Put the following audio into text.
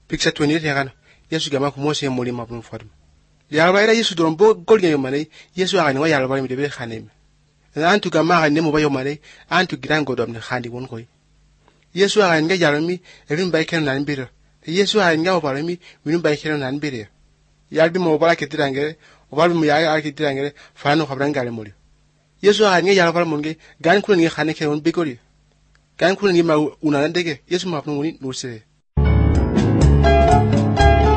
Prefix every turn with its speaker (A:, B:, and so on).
A: Picture 28 yakana. Yesu gama ku Mose moli mabun fadum. Yalba ira Yesu doron bo golnya yomane Yesu aga ni wa yalba mi de khanem. Na antu gama ga nemo ba yomane antu gidan godom ne khandi won koy. Yesu aga nga yarami evin bay ken nan bir. Yesu aga nga obalami win bay ken nan bir. Yalbi mo bala ke tirangere obalbi mo ya ke tirangere fano khabrangale moli. Yesu aga nga yalba monge gan kun ngi khane ke won bigori. Gan kun ngi ma unana dege Yesu ma pun woni nursere.